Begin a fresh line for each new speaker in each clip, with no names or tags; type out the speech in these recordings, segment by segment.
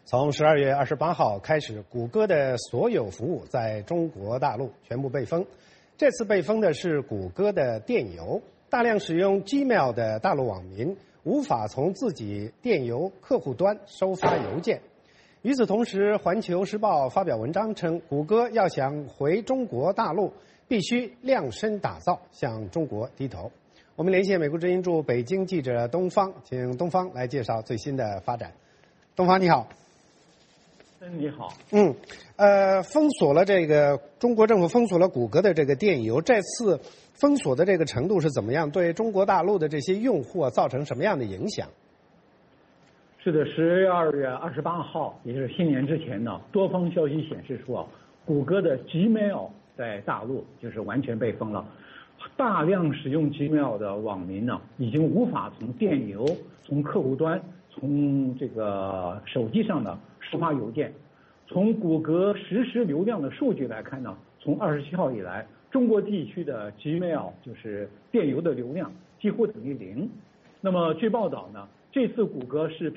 从12月28号开始，谷歌的所有服务在中国大陆全部被封。这次被封的是谷歌的电邮，大量使用 Gmail 的大陆网民无法从自己电邮客户端收发邮件。与此同时，《环球时报》发表文章称，谷歌要想回中国大陆，必须量身打造，向中国低头。我们连线美国之音驻北京记者东方，请东方来介绍最新的发展。东方你好。
你好。
封锁了这个中国政府封锁了谷歌的这个电邮，这次封锁的这个程度是怎么样？对中国大陆的这些用户造成什么样的影响？
是的，12月28号，也就是新年之前呢，多方消息显示出谷歌的 Gmail 在大陆就是完全被封了。大量使用 Gmail 的网民呢，已经无法从电邮、从客户端、从这个手机上呢收发邮件。从谷歌实时流量的数据来看呢，从27号以来，中国地区的 Gmail 就是电邮的流量几乎等于0。那么据报道呢，这次谷歌是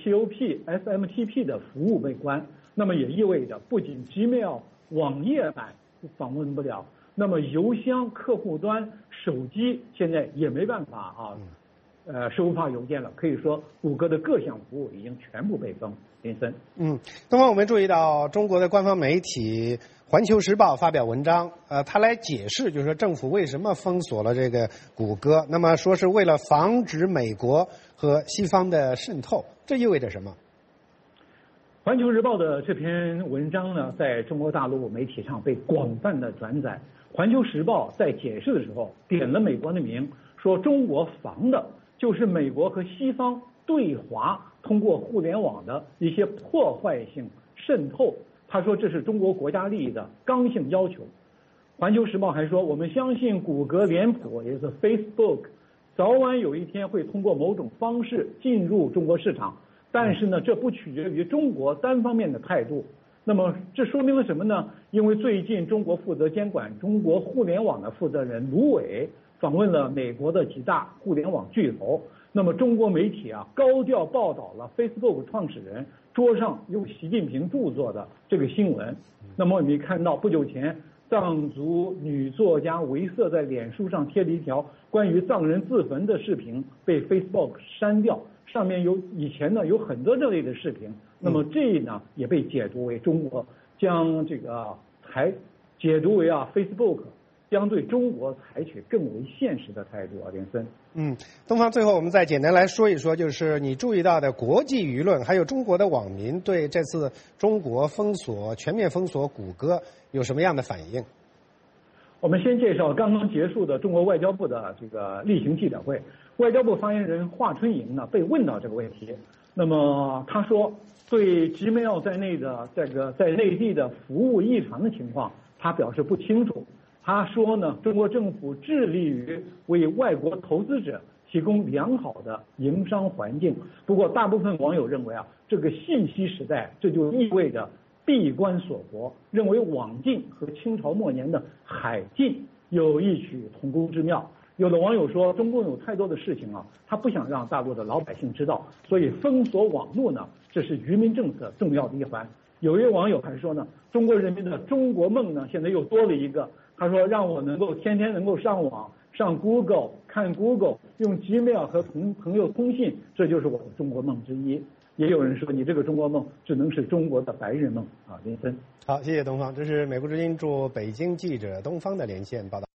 POP、SMTP 的服务被关，那么也意味着不仅 Gmail 网页版访问不了，那么邮箱、客户端、手机现在也没办法收发邮件了。可以说，谷歌的各项服务已经全部被封。林森，
东方，我们注意到中国的官方媒体《环球时报》发表文章，他来解释，就是说政府为什么封锁了这个谷歌。那么说是为了防止美国和西方的渗透，这意味着什么？
环球时报的这篇文章呢，在中国大陆媒体上被广泛的转载。环球时报在解释的时候点了美国的名，说中国防的就是美国和西方对华通过互联网的一些破坏性渗透。他说这是中国国家利益的刚性要求。环球时报还说，我们相信谷歌脸谱，也就是 Facebook， 早晚有一天会通过某种方式进入中国市场，但是呢，这不取决于中国单方面的态度。那么这说明了什么呢？因为最近中国负责监管中国互联网的负责人卢伟访问了美国的几大互联网巨头。那么中国媒体高调报道了 Facebook 创始人桌上有习近平著作的这个新闻。那么我们看到不久前，藏族女作家维瑟在脸书上贴了一条关于藏人自焚的视频，被 Facebook 删掉，上面以前呢有很多这类的视频。那么这呢也被解读为中国将这个解读为Facebook将对中国采取更为现实的态度。林森，
东方，最后我们再简单来说一说，就是你注意到的国际舆论还有中国的网民对这次中国全面封锁谷歌有什么样的反应？
我们先介绍刚刚结束的中国外交部的这个例行记者会。外交部发言人华春莹呢被问到这个问题，那么他说，对 Gmail 在内的在内地的服务异常的情况，他表示不清楚。他说呢，中国政府致力于为外国投资者提供良好的营商环境。不过，大部分网友认为这个信息时代，这就意味着闭关锁国，认为网禁和清朝末年的海禁有异曲同工之妙。有的网友说，中共有太多的事情他不想让大陆的老百姓知道，所以封锁网络呢，这是愚民政策重要的一环。有一位网友还说呢，中国人民的中国梦呢，现在又多了一个。他说，让我天天能够上网，上 Google 看 Google， 用 Gmail 和朋友通信，这就是我的中国梦之一。也有人说，你这个中国梦只能是中国的白日梦林森。
好，谢谢东方，这是美国之音驻北京记者东方的连线报道。